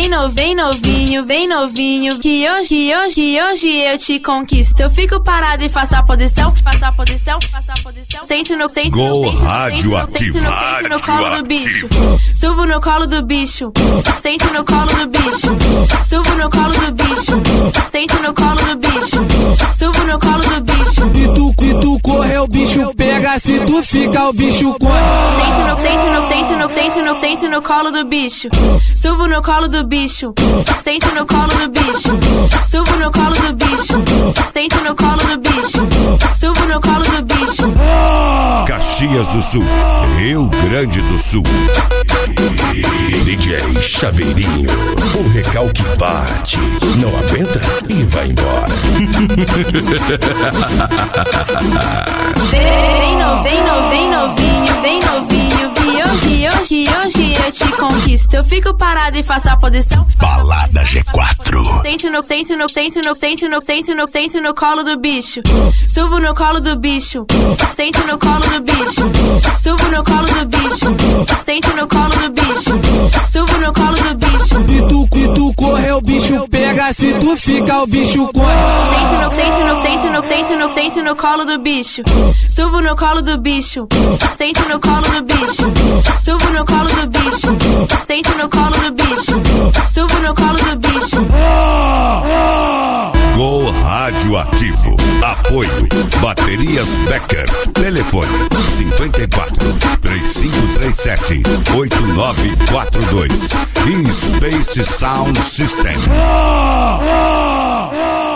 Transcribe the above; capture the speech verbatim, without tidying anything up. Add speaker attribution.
Speaker 1: vem no, vem novinho, vem novinho, que hoje, hoje, hoje eu te conquisto. Eu fico parado e faço a posição, faço a posição, faço a posição. Sento no, sento no,
Speaker 2: Go
Speaker 1: sento no,
Speaker 2: radioativo,
Speaker 1: sento no, sento no colo do bicho. Subo no colo do bicho, sento no colo do bicho. Subo no colo do bicho, sento no colo do bicho. Subo no colo do bicho.
Speaker 3: Se tu, se tu correr o bicho pega, se tu fica o bicho corre.
Speaker 1: Sento no, sento no, sento no, sento no, sento no colo do bicho. Subo no colo do bicho, sento no colo do bicho. Subo no colo do bicho, sento no colo do bicho. Subo no colo do bicho.
Speaker 2: Caxias do Sul, Rio Grande do Sul. D J Chaveirinho, o recalque bate, não aguenta e vai embora.
Speaker 1: Vem no, vem no, vem novinho, vem novinho, que hoje, hoje, hoje eu te conquisto. Eu fico parado e faço a posição.
Speaker 2: Balada G quatro.
Speaker 1: Sento no, sento no, sento no, sento no, sento no, sento no colo do bicho. Subo no colo do bicho, sento no colo do bicho. Subo no colo do bicho, sento no colo do bicho. Subo no colo do bicho.
Speaker 3: Se tu, se tu correr o bicho pega, se tu fica o bicho corre.
Speaker 1: Sento no, sento no, sento no, sento no, sento no colo do bicho. Subo no colo do bicho, sento no colo do bicho. Subo no colo do bicho, sento no colo do bicho. Subo no colo do bicho.
Speaker 2: Go Radioativo. Apoio Baterias Becker. Telefone cinquenta e quatro, trinta e cinco trinta e sete, oitenta e nove quarenta e dois. E Space Sound System.